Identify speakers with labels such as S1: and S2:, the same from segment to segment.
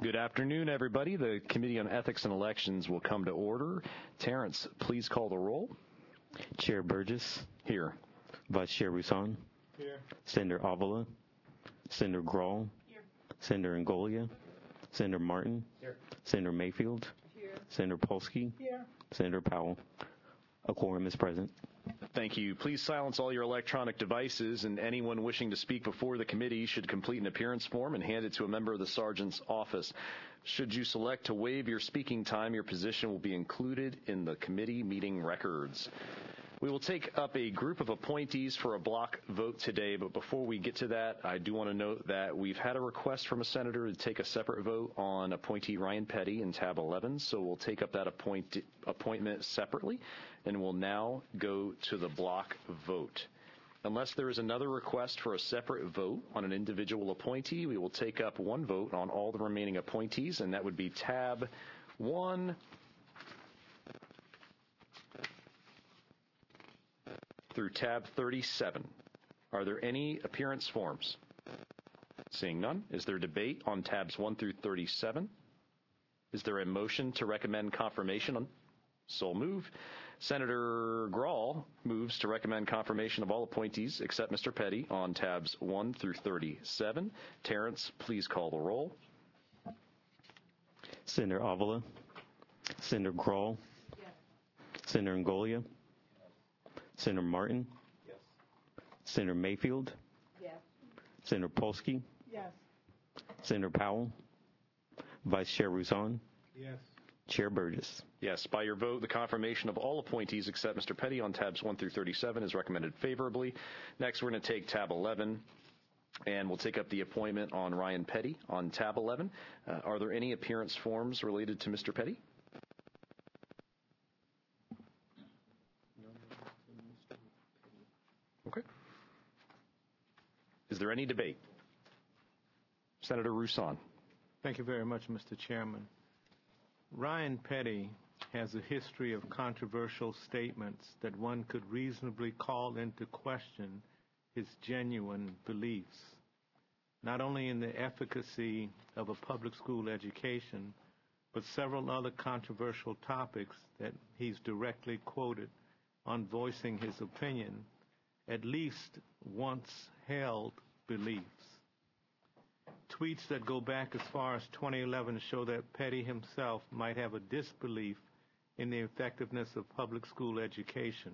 S1: Good afternoon, everybody. The Committee on Ethics and Elections will come to order. Terrence, please call the roll.
S2: Chair Burgess.
S1: Here.
S2: Vice Chair Roussan.
S3: Here.
S2: Senator Avila. Senator Grahl.
S3: Here.
S2: Senator Ngolia. Senator Martin.
S3: Here.
S2: Senator Mayfield.
S3: Here.
S2: Senator Polsky.
S3: Here.
S2: Senator Powell. A quorum is present.
S1: Thank you. Please silence all your electronic devices, and anyone wishing to speak before the committee should complete an appearance form and hand it to a member of the sergeant's office. Should you select to waive your speaking time, your position will be included in the committee meeting records. We will take up a group of appointees for a block vote today, but before we get to that, I do want to note that we've had a request from a senator to take a separate vote on appointee Ryan Petty in tab 11, so we'll take up that appointment separately, and we'll now go to the block vote. Unless there is another request for a separate vote on an individual appointee, we will take up one vote on all the remaining appointees, and that would be tab 1 through tab 37. Are there any appearance forms? Seeing none, is there debate on tabs 1 through 37? Is there a motion to recommend confirmation on? So move. Senator Grahl moves to recommend confirmation of all appointees except Mr. Petty on tabs 1 through 37. Terrence, please call the roll.
S2: Senator Avila. Senator Grahl.
S3: Yes.
S2: Senator Ngolia. Senator Martin.
S3: Yes.
S2: Senator Mayfield.
S3: Yes.
S2: Senator Polsky.
S3: Yes.
S2: Senator Powell. Vice Chair Roussan.
S3: Yes.
S2: Chair Burgess.
S1: Yes, by your vote, the confirmation of all appointees except Mr. Petty on tabs 1 through 37 is recommended favorably. Next, we're going to take tab 11, and we'll take up the appointment on Ryan Petty on tab 11. Are there any appearance forms related to Mr. Petty? Okay. Is there any debate? Senator Roussan.
S3: Thank you very much, Mr. Chairman. Ryan Petty has a history of controversial statements that one could reasonably call into question his genuine beliefs, not only in the efficacy of a public school education, but several other controversial topics that he's directly quoted on voicing his opinion, at least once held beliefs. Tweets that go back as far as 2011 show that Petty himself might have a disbelief in the effectiveness of public school education.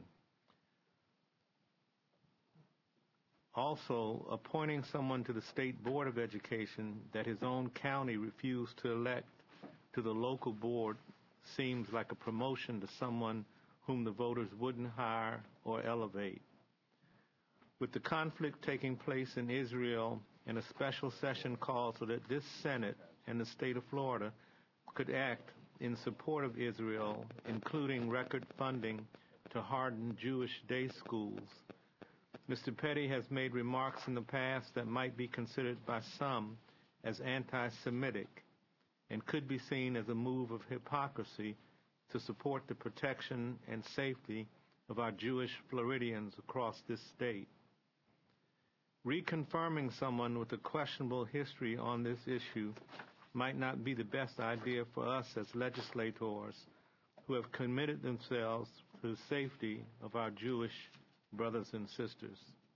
S3: Also, appointing someone to the State Board of Education that his own county refused to elect to the local board seems like a promotion to someone whom the voters wouldn't hire or elevate. With the conflict taking place in Israel and a special session called so that this Senate and the state of Florida could act in support of Israel, including record funding to harden Jewish day schools, Mr. Petty has made remarks in the past that might be considered by some as anti-Semitic and could be seen as a move of hypocrisy to support the protection and safety of our Jewish Floridians across this state. Reconfirming someone with a questionable history on this issue might not be the best idea for us as legislators who have committed themselves to the safety of our Jewish brothers and sisters.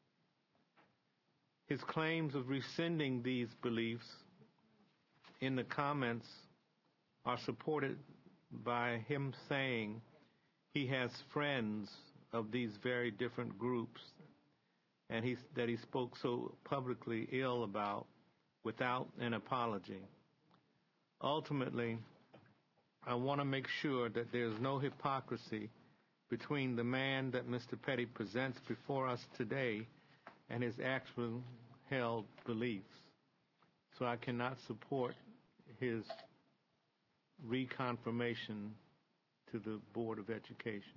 S3: His claims of rescinding these beliefs in the comments are supported by him saying he has friends of these very different groups and that he spoke so publicly ill about without an apology. Ultimately, I want to make sure that there's no hypocrisy between the man that Mr. Petty presents before us today and his actual held beliefs. So I cannot support his reconfirmation to the Board of Education.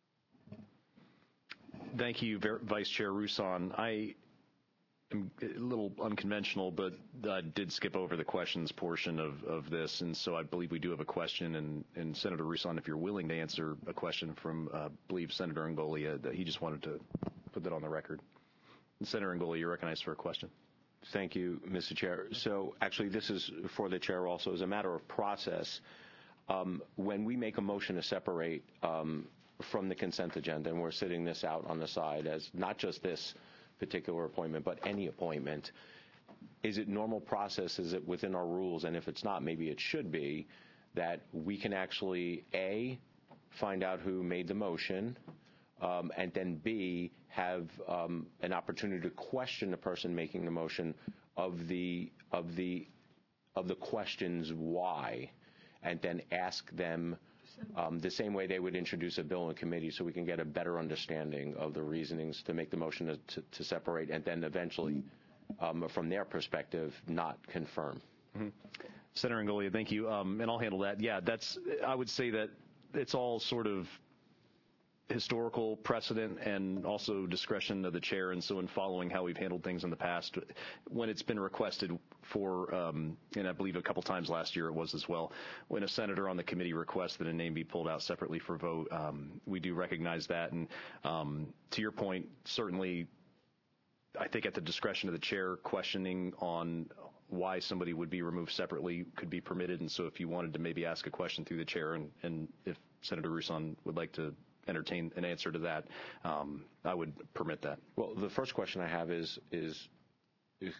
S1: Thank you, Vice Chair Roussan. I am a little unconventional, but I did skip over the questions portion of this, and so I believe we do have a question, and Senator Roussan, if you're willing to answer a question from, I believe, Senator Ngolia, that he just wanted to put that on the record. And Senator Ngolia, you're recognized for a question.
S4: Thank you, Mr. Chair. So actually, this is for the chair also. As a matter of process, when we make a motion to separate from the consent agenda, and we're sitting this out on the side as not just this particular appointment, but any appointment, is it normal process? Is it within our rules? And if it's not, maybe it should be, that we can actually, A, find out who made the motion, and then B, have an opportunity to question the person making the motion of the questions why, and then ask them the same way they would introduce a bill in committee, so we can get a better understanding of the reasonings to make the motion to separate, and then eventually, from their perspective, not confirm.
S1: Mm-hmm. Senator Ingoglia, thank you, and I'll handle that. Yeah, I would say that it's all sort of historical precedent and also discretion of the chair, and so in following how we've handled things in the past, when it's been requested for, and I believe a couple times last year it was as well, when a senator on the committee requests that a name be pulled out separately for vote, we do recognize that, and to your point, certainly I think at the discretion of the chair, questioning on why somebody would be removed separately could be permitted, and so if you wanted to maybe ask a question through the chair, and if Senator Rouson would like to entertain an answer to that, I would permit that.
S4: Well, the first question I have is if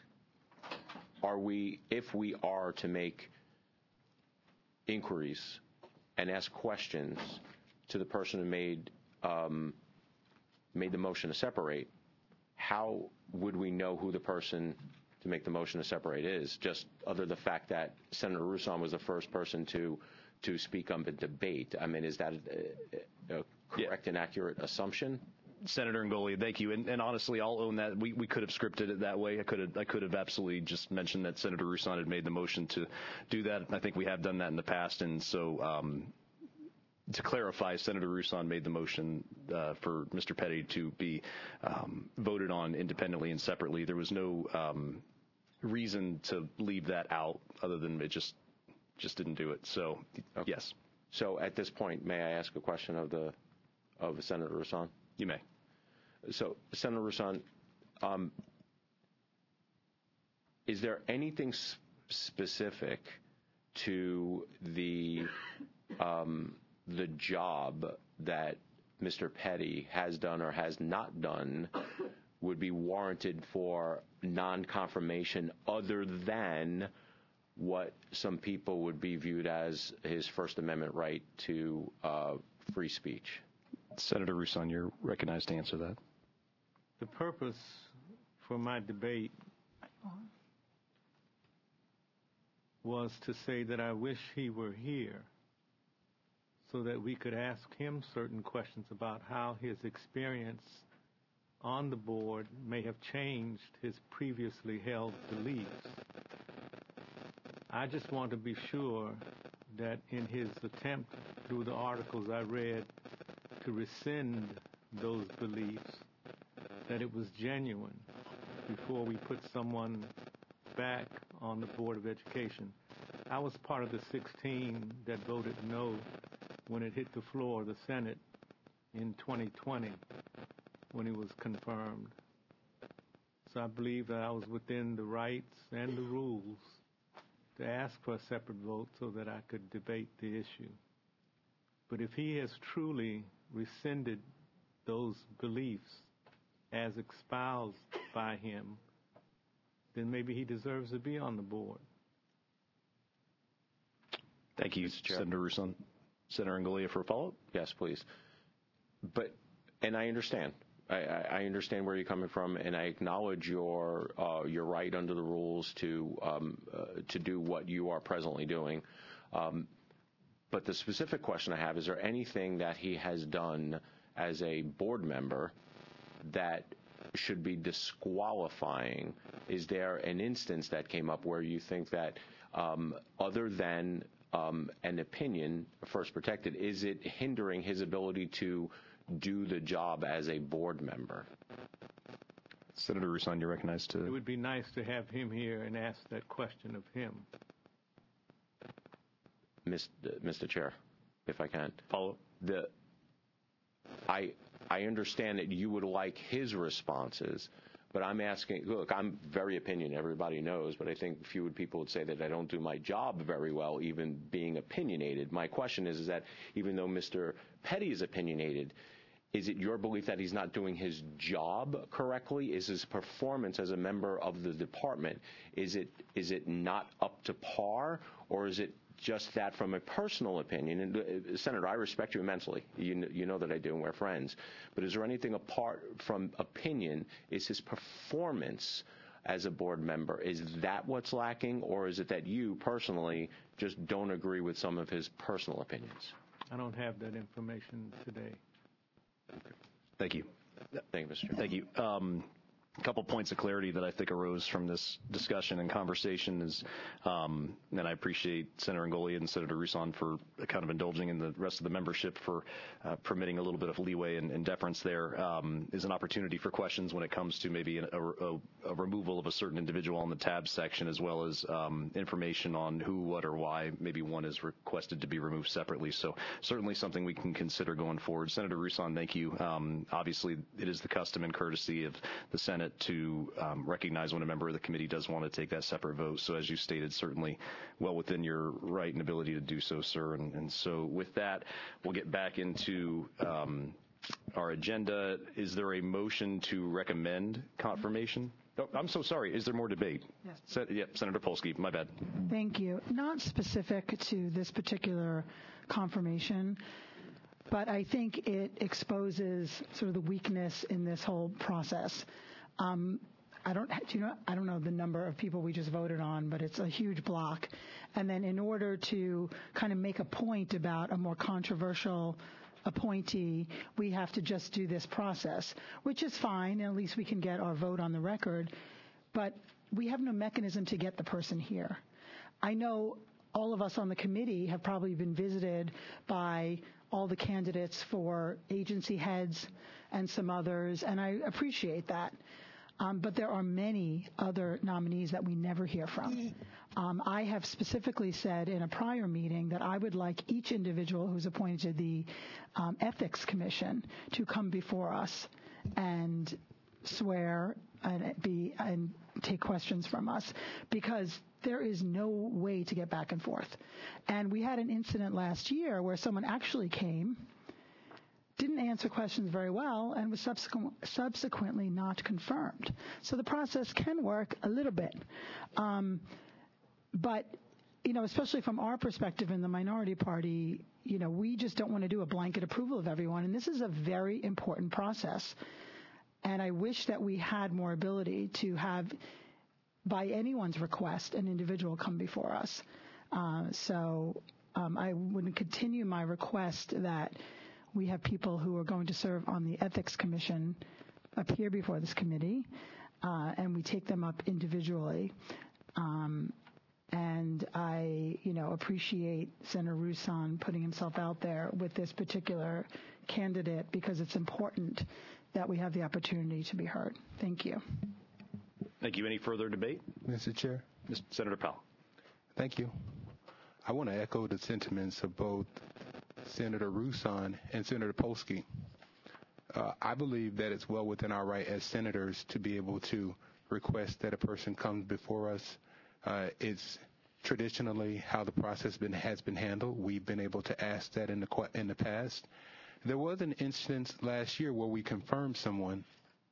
S4: we are to make inquiries and ask questions to the person who made the motion to separate, how would we know who the person to make the motion to separate is, just other the fact that Senator Rouson was the first person to speak on the debate? I mean, is that a correct and accurate assumption?
S1: Senator Ingoglia, thank you. And honestly, I'll own that. We could have scripted it that way. I could have absolutely just mentioned that Senator Rouson had made the motion to do that. I think we have done that in the past. And so to clarify, Senator Rouson made the motion for Mr. Petty to be voted on independently and separately. There was no reason to leave that out other than it just didn't do it. So, okay. Yes.
S4: So at this point, may I ask a question of Senator Rouson?
S1: You may.
S4: So, Senator Rouson, is there anything specific to the job that Mr. Petty has done or has not done would be warranted for non-confirmation other than what some people would be viewed as his First Amendment right to free speech?
S1: Senator Rouson, you're recognized to answer that.
S3: The purpose for my debate was to say that I wish he were here so that we could ask him certain questions about how his experience on the board may have changed his previously held beliefs. I just want to be sure that in his attempt through the articles I read to rescind those beliefs, that it was genuine before we put someone back on the Board of Education. I was part of the 16 that voted no when it hit the floor of the Senate in 2020 when he was confirmed. So I believe that I was within the rights and the rules to ask for a separate vote so that I could debate the issue. But if he has truly rescinded those beliefs as espoused by him, then maybe he deserves to be on the board.
S1: Thank you, Senator Rouson. Senator Ingoglia for a follow-up?
S4: Yes, please. And I understand. I understand where you're coming from, and I acknowledge your right under the rules to do what you are presently doing. But the specific question I have, is there anything that he has done as a board member that should be disqualifying? Is there an instance that came up where you think that other than an opinion, first protected, is it hindering his ability to do the job as a board member?
S1: Senator Rouson, you're recognized to...
S3: It would be nice to have him here and ask that question of him.
S4: Mr. Chair, if I can.
S1: Follow.
S4: I understand that you would like his responses, But I'm asking, look, I'm very opinionated, everybody knows, but I think few people would say that I don't do my job very well, even being opinionated. My question is that even though Mr. Petty is opinionated, is it your belief that he's not doing his job correctly? Is his performance as a member of the department, is it not up to par, or is it just that from a personal opinion? And Senator, I respect you immensely. You know that I do, and we're friends. But is there anything apart from opinion? Is his performance as a board member, is that what's lacking, or is it that you personally just don't agree with some of his personal opinions?
S3: I don't have that information today.
S1: Thank you.
S4: Thank you, Mr. Chairman.
S1: Thank you. A couple points of clarity that I think arose from this discussion and conversation is, and I appreciate Senator Ngolian and Senator Rouson for kind of indulging in the rest of the membership for permitting a little bit of leeway and deference there, is an opportunity for questions when it comes to maybe a removal of a certain individual on the tab section, as well as information on who, what, or why maybe one is requested to be removed separately. So certainly something we can consider going forward. Senator Rouson, thank you. Obviously, it is the custom and courtesy of the Senate to recognize when a member of the committee does want to take that separate vote. So as you stated, certainly well within your right and ability to do so, sir. And so with that, we'll get back into our agenda. Is there a motion to recommend confirmation? Oh, I'm so sorry. Is there more debate?
S5: Yes.
S1: Senator Polsky, my bad.
S5: Thank you. Not specific to this particular confirmation, but I think it exposes sort of the weakness in this whole process. I don't know the number of people we just voted on, but it's a huge block. And then in order to kind of make a point about a more controversial appointee, we have to just do this process, which is fine. At least we can get our vote on the record. But we have no mechanism to get the person here. I know all of us on the committee have probably been visited by all the candidates for agency heads and some others, and I appreciate that. But there are many other nominees that we never hear from. I have specifically said in a prior meeting that I would like each individual who's appointed to the Ethics Commission to come before us and swear and take questions from us, because there is no way to get back and forth. And we had an incident last year where someone actually came, didn't answer questions very well, and was subsequently not confirmed. So the process can work a little bit. But, especially from our perspective in the minority party, we just don't want to do a blanket approval of everyone. And this is a very important process. And I wish that we had more ability to have, by anyone's request, an individual come before us. I would continue my request that we have people who are going to serve on the Ethics Commission appear before this committee, and we take them up individually. And I, appreciate Senator Rouson putting himself out there with this particular candidate, because it's important that we have the opportunity to be heard. Thank you.
S1: Thank you. Any further debate?
S6: Mr. Chair.
S1: Senator Powell.
S6: Thank you. I want to echo the sentiments of both Senator Rouson and Senator Polsky. I believe that it's well within our right as senators to be able to request that a person comes before us. It's traditionally how the process has been handled. We've been able to ask that in the past. There was an instance last year where we confirmed someone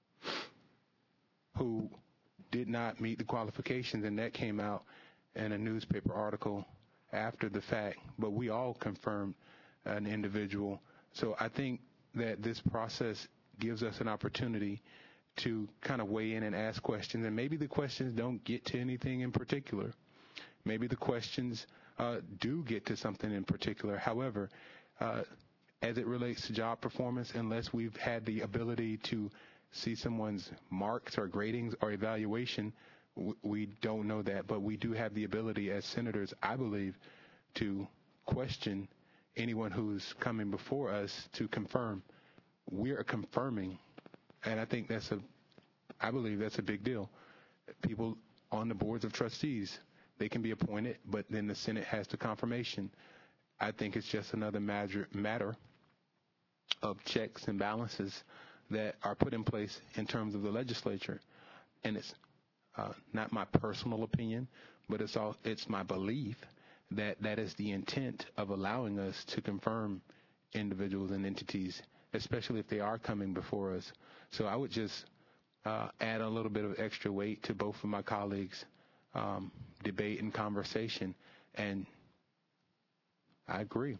S6: who did not meet the qualifications, and that came out in a newspaper article after the fact. But we all confirmed an individual. So I think that this process gives us an opportunity to kind of weigh in and ask questions. And maybe the questions don't get to anything in particular. Maybe the questions do get to something in particular. However, as it relates to job performance, unless we've had the ability to see someone's marks or gradings or evaluation, we don't know that. But we do have the ability as senators, I believe, to question anyone who's coming before us to confirm. We are confirming, and I think I believe that's a big deal. People on the boards of trustees, they can be appointed, but then the Senate has the confirmation. I think it's just another matter of checks and balances that are put in place in terms of the legislature. and it's not my personal opinion, but it's my belief that that is the intent of allowing us to confirm individuals and entities, especially if they are coming before us. So I would just add a little bit of extra weight to both of my colleagues' debate and conversation, and I agree.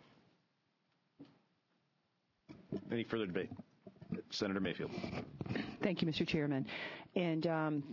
S1: Any further debate? Senator Mayfield.
S7: Thank you, Mr. Chairman. And,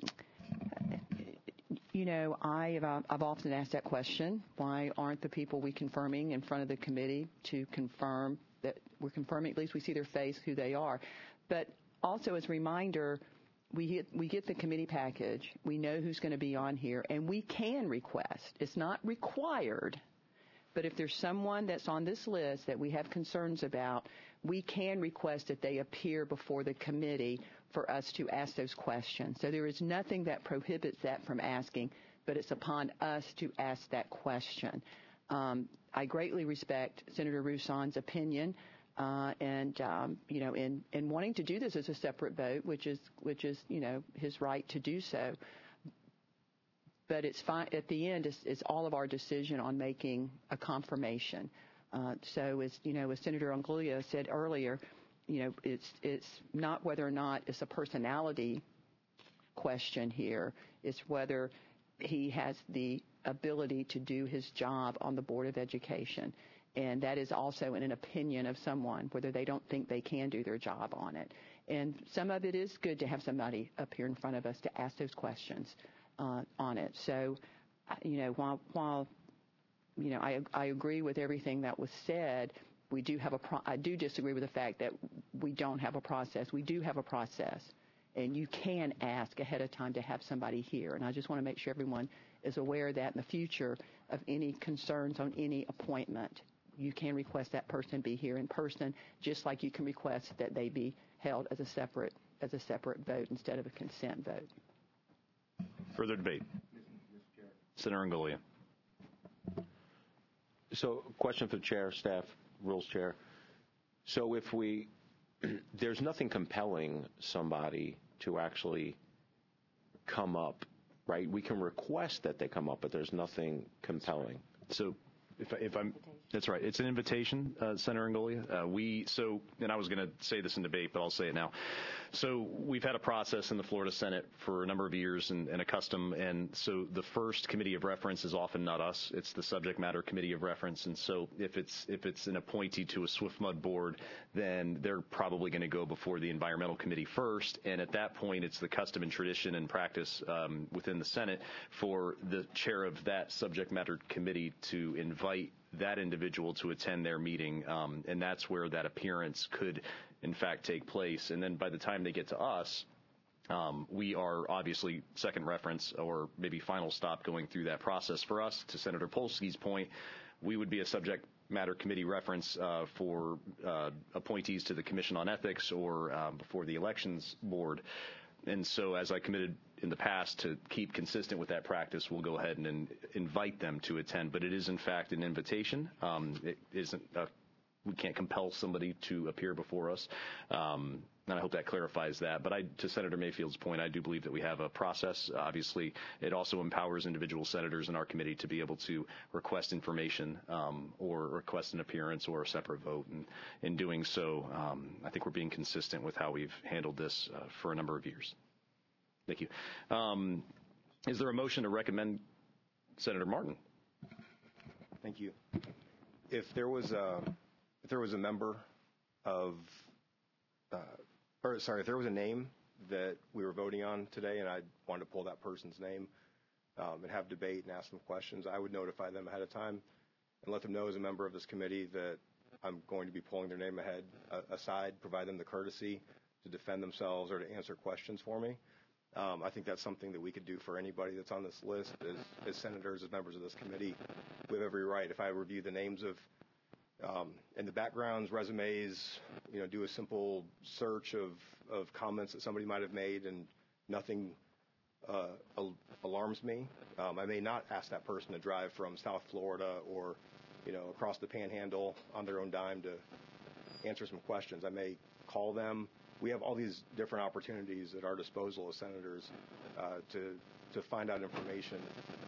S7: I've often asked that question. Why aren't the people we confirming in front of the committee to confirm that we're confirming, at least we see their face, who they are? But also as a reminder, we get the committee package. We know who's going to be on here, and we can request. It's not required, but if there's someone that's on this list that we have concerns about, we can request that they appear before the committee for us to ask those questions. So there is nothing that prohibits that from asking, but it's upon us to ask that question. I greatly respect Senator Rousson's opinion, in wanting to do this as a separate vote, which is his right to do so. But it's fine. At the end, it's all of our decision on making a confirmation. So as Senator Ongolio said earlier, it's not whether or not it's a personality question here. It's whether he has the ability to do his job on the Board of Education. And that is also an opinion of someone, whether they don't think they can do their job on it. And some of it is good to have somebody up here in front of us to ask those questions on it. So, while I agree with everything that was said, we do have I do disagree with the fact that we don't have a process. We do have a process, and you can ask ahead of time to have somebody here. And I just want to make sure everyone is aware of that in the future of any concerns on any appointment. You can request that person be here in person, just like you can request that they be held as a separate vote instead of a consent vote.
S1: Further debate. Senator Ongolio.
S4: So, question for the chair, staff, rules chair. So if there's nothing compelling somebody to actually come up, right? We can request that they come up, but there's nothing compelling.
S1: So if I'm, that's right. It's an invitation, Senator Ongolio. And I was going to say this in debate, but I'll say it now. So we've had a process in the Florida Senate for a number of years and a custom. And so the first committee of reference is often not us. It's the subject matter committee of reference. And so if it's an appointee to a SWIFMUD board, then they're probably going to go before the environmental committee first. And at that point, it's the custom and tradition and practice within the Senate for the chair of that subject matter committee to invite that individual to attend their meeting, and that's where that appearance could, in fact, take place. And then by the time they get to us, we are obviously second reference or maybe final stop going through that process. For us, to Senator Polsky's point, we would be a subject matter committee reference for appointees to the Commission on Ethics or before the Elections Board. And so as I committed in the past to keep consistent with that practice, we'll go ahead and invite them to attend. But it is, in fact, an invitation. It isn't we can't compel somebody to appear before us. And I hope that clarifies that. But to Senator Mayfield's point, I do believe that we have a process. Obviously, it also empowers individual senators in our committee to be able to request information or request an appearance or a separate vote. And in doing so, I think we're being consistent with how we've handled this for a number of years. Thank you. Is there a motion to recommend Senator Martin?
S8: Thank you. If there was a member of if there was a name that we were voting on today and I wanted to pull that person's name and have debate and ask them questions, I would notify them ahead of time and let them know as a member of this committee that I'm going to be pulling their name aside, provide them the courtesy to defend themselves or to answer questions for me. I think that's something that we could do for anybody that's on this list. As senators, as members of this committee, we have every right. If I review the names of and the backgrounds, resumes, do a simple search of comments that somebody might have made and nothing alarms me, I may not ask that person to drive from South Florida or, across the Panhandle on their own dime to answer some questions. I may call them, we have all these different opportunities at our disposal as senators to find out information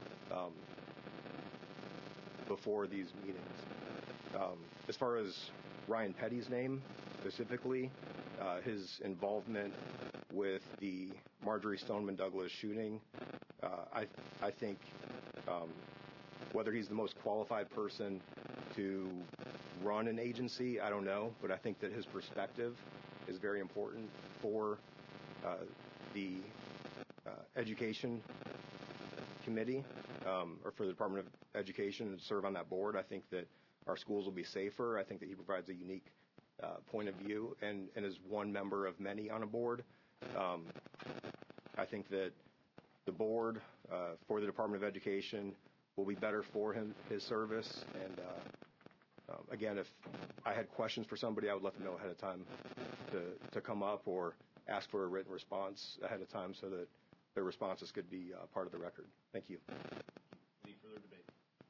S8: before these meetings. As far as Ryan Petty's name specifically, his involvement with the Marjorie Stoneman Douglas shooting, I think whether he's the most qualified person to run an agency, I don't know, but I think that his perspective is very important for the Education Committee or for the Department of Education to serve on that board. I think that our schools will be safer. I think that he provides a unique point of view and is one member of many on a board. I think that the board for the Department of Education will be better for his service. And again, if I had questions for somebody, I would let them know ahead of time to come up or ask for a written response ahead of time so that their responses could be part of the record. Thank you.
S1: Any further debate?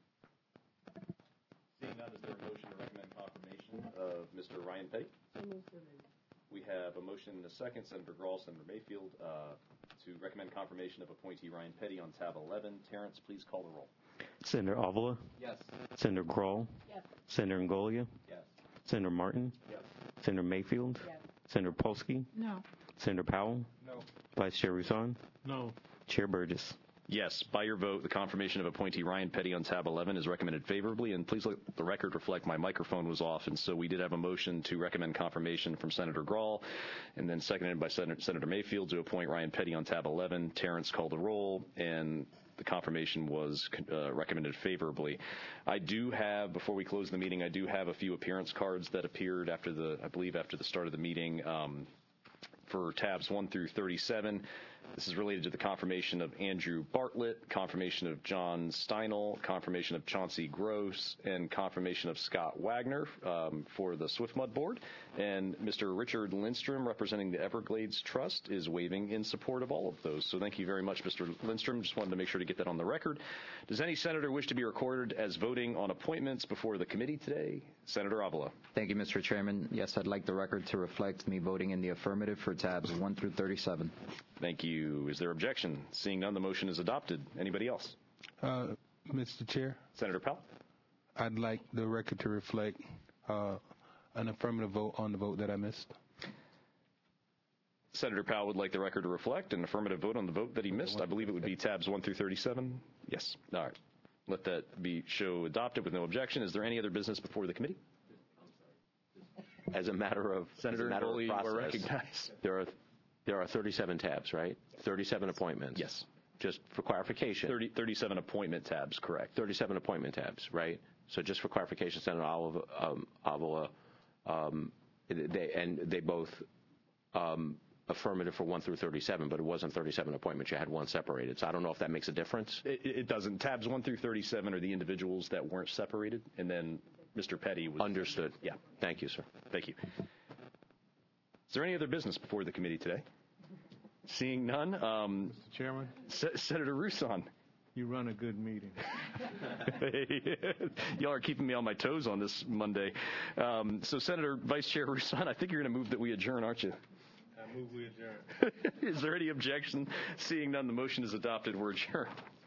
S1: Seeing none, is there a motion to recommend confirmation of Mr. Ryan Petty? We have a motion and a second. Senator Grahl, Senator Mayfield, to recommend confirmation of appointee Ryan Petty on tab 11. Terrence, please call the roll.
S2: Senator Avila?
S1: Yes.
S2: Senator Grahl?
S9: Yes.
S2: Senator Ngolia?
S1: Yes.
S2: Senator Martin?
S1: Yes.
S2: Senator Mayfield?
S9: Yes.
S2: Senator Polsky?
S5: No.
S2: Senator Powell?
S8: No.
S2: Vice Chair Rouson?
S3: No.
S2: Chair Burgess?
S1: Yes. By your vote, the confirmation of appointee Ryan Petty on tab 11 is recommended favorably. And please let the record reflect my microphone was off. And so we did have a motion to recommend confirmation from Senator Grahl and then seconded by Senator Mayfield to appoint Ryan Petty on tab 11. Terrence called the roll, and the confirmation was recommended favorably. I do have, before we close the meeting, I do have a few appearance cards that appeared after the start of the meeting for tabs 1 through 37. This is related to the confirmation of Andrew Bartlett, confirmation of John Steinel, confirmation of Chauncey Gross, and confirmation of Scott Wagner for the SwiftMud Board. And Mr. Richard Lindstrom, representing the Everglades Trust, is waiving in support of all of those. So thank you very much, Mr. Lindstrom. Just wanted to make sure to get that on the record. Does any senator wish to be recorded as voting on appointments before the committee today? Senator Avila.
S10: Thank you, Mr. Chairman. Yes, I'd like the record to reflect me voting in the affirmative for tabs 1 through 37.
S1: Thank you. Is there objection? Seeing none, the motion is adopted. Anybody else?
S6: Mr. Chair,
S1: Senator Powell?
S6: I'd like the record to reflect an affirmative vote on the vote that I missed.
S1: Senator Powell would like the record to reflect an affirmative vote on the vote that he missed. I believe it would be tabs 1 through 37. Yes. All right. Let that be show adopted with no objection. Is there any other business before the committee?
S4: As a matter of
S1: Senator Foley, you are recognized.
S4: There are 37 tabs, right? 37 appointments.
S1: Yes.
S4: Just for clarification.
S1: 37 appointment tabs, correct.
S4: 37 appointment tabs, right? So just for clarification, Senator Avila, they both affirmative for 1 through 37, but it wasn't 37 appointments. You had one separated. So I don't know if that makes a difference.
S1: It doesn't. Tabs 1 through 37 are the individuals that weren't separated, and then Mr. Petty was.
S4: Understood.
S1: Yeah.
S4: Thank you, sir.
S1: Thank you. Is there any other business before the committee today? Seeing none.
S3: Mr. Chairman?
S1: Senator Rouson.
S3: You run a good meeting.
S1: Y'all are keeping me on my toes on this Monday. So Senator Vice Chair Rouson, I think you're going to move that we adjourn, aren't you?
S3: I move we adjourn.
S1: Is there any objection? Seeing none, the motion is adopted. We're adjourned.